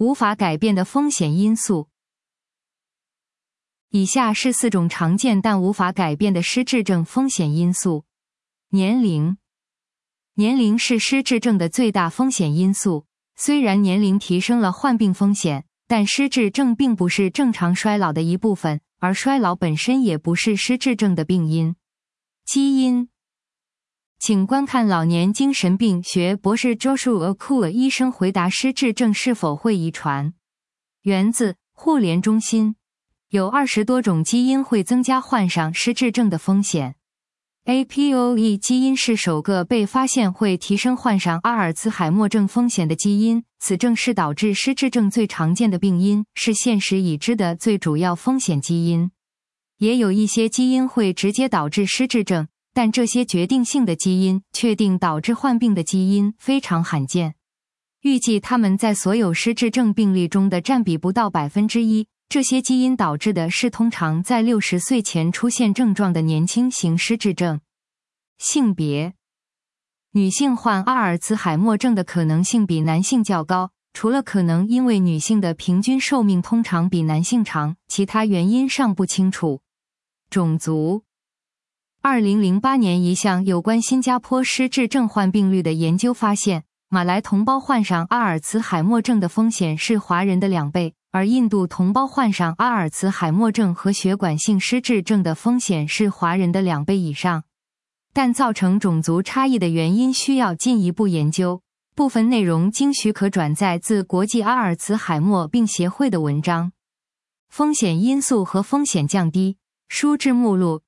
无法改变的风险因素。以下是4种常见但无法改变的失智症风险因素。年龄。年龄是失智症的最大风险因素。虽然年龄提升了患病风险，但失智症并不是正常衰老的一部分，而衰老本身也不是失智症的病因。基因。请观看老年精神病学博士 Joshua Kuhl 医生回答失智症是否会遗传。源自互联中心。有20多种基因会增加患上失智症的风险。APOE 基因是首个被发现会提升患上阿尔茨海默症风险的基因，此症是导致失智症最常见的病因，是现时已知的最主要风险基因。也有一些基因会直接导致失智症，但这些决定性的基因确定导致患病的基因非常罕见。预计它们在所有失智症病例中的占比不到1%。这些基因导致的是通常在60岁前出现症状的年轻型失智症。性别。女性患阿尔茨海默症的可能性比男性较高，除了可能因为女性的平均寿命通常比男性长，其他原因尚不清楚。种族。2008年一项有关新加坡失智症患病率的研究发现，马来同胞患上阿尔茨海默症的风险是华人的2倍。而印度同胞患上阿尔茨海默症和血管性失智症的风险是华人的2倍以上。但造成种族差异的原因需要进一步研究。部分内容经许可转载自国际阿尔茨海默病协会的文章。风险因素和风险降低。书志目录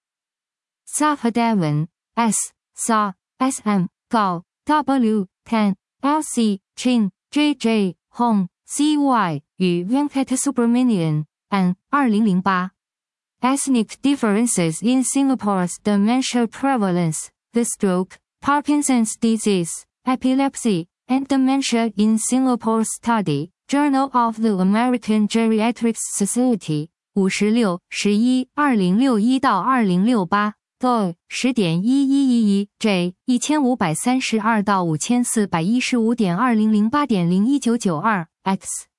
Sahadevan, S. Sa, S.M. Gao, W. Tan, L.C. Chin, J.J. Hong, C.Y. 与 Venkatasubramanian, An, 2008. Ethnic Differences in Singapore's Dementia Prevalence, the Stroke, Parkinson's Disease, Epilepsy, and Dementia in Singapore Study, Journal of the American Geriatrics Society, 56-11-2061-2068, doi, 10.1111, J, 1532-5415.2008.01992, X.